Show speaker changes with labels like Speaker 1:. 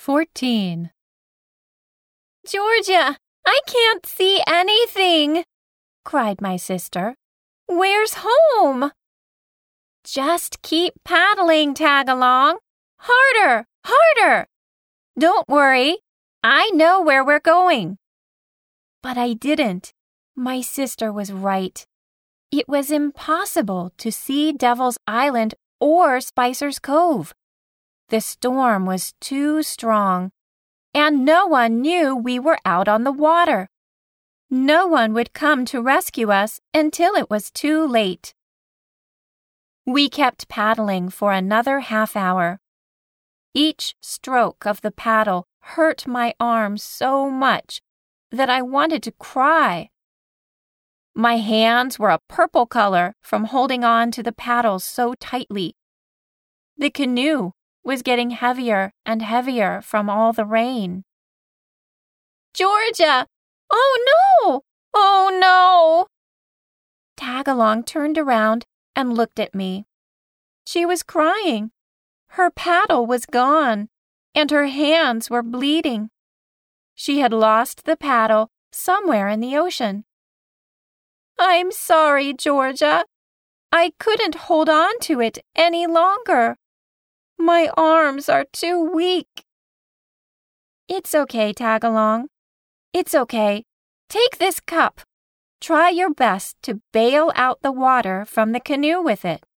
Speaker 1: 14.
Speaker 2: Georgia, I can't see anything, cried my sister. Where's home? Just keep paddling, Tagalong. Harder, harder. Don't worry, I know where we're going. But I didn't. My sister was right. It was impossible to see Devil's Island or Spicer's Cove. The storm was too strong, and no one knew we were out on the water. No one would come to rescue us until it was too late. We kept paddling for another half-hour. Each stroke of the paddle hurt my arm so much that I wanted to cry. My hands were a purple color from holding on to the paddles so tightly. The canoe was getting heavier and heavier from all the rain. Georgia! Oh no! Oh no! Tagalong turned around and looked at me. She was crying. Her paddle was gone, and her hands were bleeding. She had lost the paddle somewhere in the ocean. I'm sorry, Georgia. I couldn't hold on to it any longer. My arms are too weak. It's okay, Tagalong. It's okay. Take this cup. Try your best to bail out the water from the canoe with it.